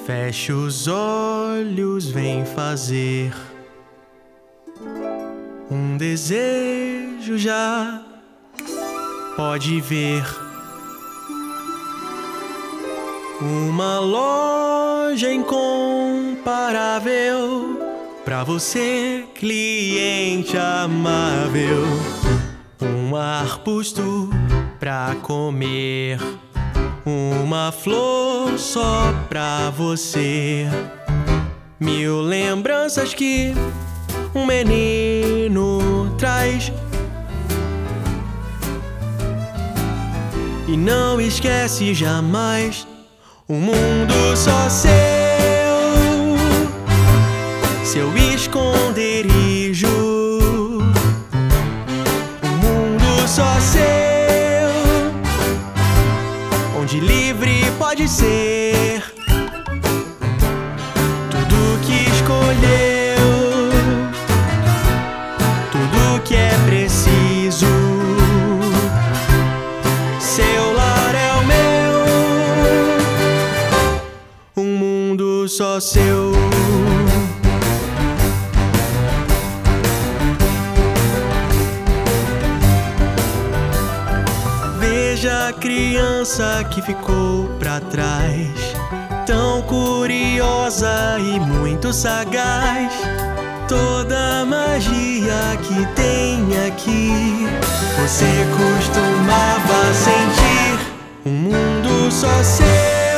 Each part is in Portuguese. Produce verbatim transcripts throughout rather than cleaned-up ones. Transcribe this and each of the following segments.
Feche os olhos, vem fazer um desejo já. Pode ver uma loja incomparável pra você, cliente amável. Um arbusto pra comer, uma flor só pra você. Mil lembranças que um menino traz, e não esquece jamais. Um mundo só seu, seu esconderijo. Um mundo só seu, onde livre pode ser tudo que escolheu, tudo que é preciso. Seu lar é o meu, um mundo só seu. Veja a criança que ficou pra trás, tão curiosa e muito sagaz. Toda a magia que tem aqui, você costumava sentir. Um mundo só seu,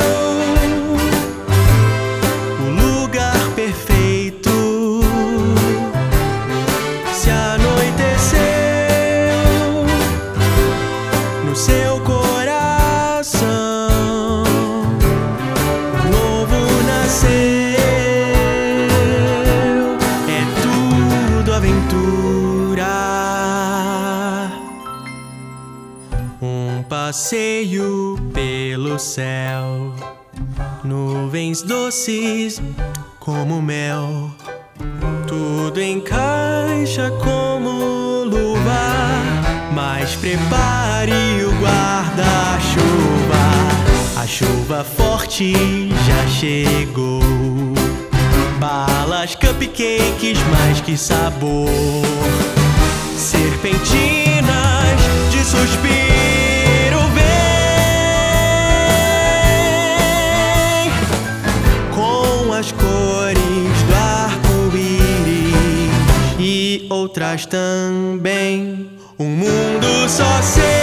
o lugar perfeito. Se anoiteceu no seu coração, um novo nasceu. É tudo aventura, um passeio pelo céu, nuvens doces como mel. Tudo encaixa como luva, mas prepare o guarda-chuva. A chuva forte já chegou, balas, cupcakes, mais que sabor. Serpentinas de suspiro vem com as cores do arco-íris e outras também. Um mundo só seu,